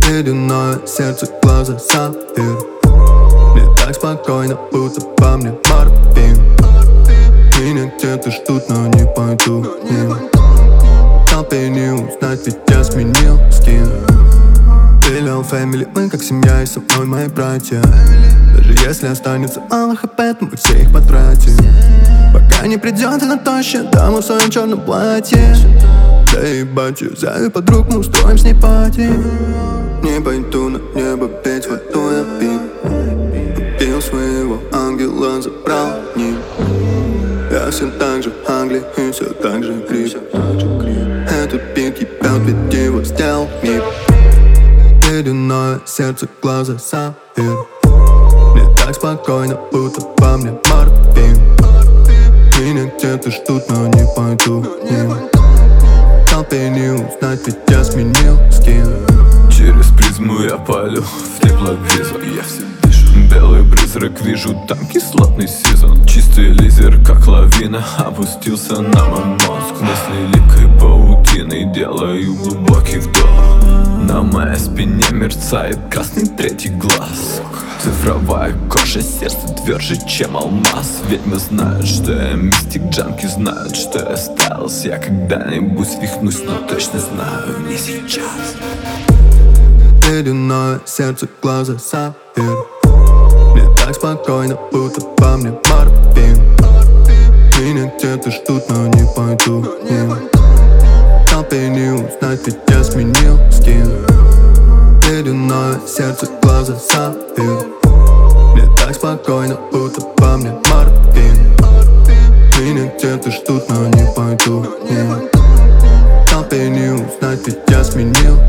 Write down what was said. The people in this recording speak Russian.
Ледяное сердце, глаза сапфир. Мне так спокойно, будто по мне морфин. Меня где-то ждут, но не пойду к ним. В толпе не узнать, ведь я сменил скин. Миллион фэмили, мы как семья, и со мной мои братья. Даже если останется мало хп, мы все их потратим. Пока не придет на тощая дама в своем черном платье. Да ебать, юзаю подруг, мы устроим с ней пати. Не пойду на небо, петь воду я пил. Убил своего ангела, забрал ним. Я все так же Англи и все так же Крис. Этот бит ебет, ведь его сделал мир. Ледяное сердце, глаза сапфир. Мне так спокойно, будто по мне морфин. Меня где-то ждут, но не пойду к ним. В толпе не узнать, ведь я сменил скин. Через призму я палю в тепловизор. Я все дышу. Белый призрак, вижу там кислотный сезон. Чистый лизер, как лавина, опустился на мой мозг. Мысли липкой паутиной, делаю глубокий вдох. На моей спине мерцает красный третий глаз. Цифровая кожа, сердце тверже, чем алмаз. Ведьмы знают, что я мистик, джанки знают, что я стайлс. Я когда-нибудь свихнусь, но точно знаю, не сейчас. Ледяное сердце, глаза сапфир. Мне так спокойно, будто по мне морфин. Меня где-то ждут, но не пойду к ним. В толпе не узнать, ведь я сменил скин. Ледяное сердце, глаза сапфир. Мне так спокойно, будто по мне морфин. Меня где-то ждут, но не пойду к ним. В толпе не узнать, ведь я сменил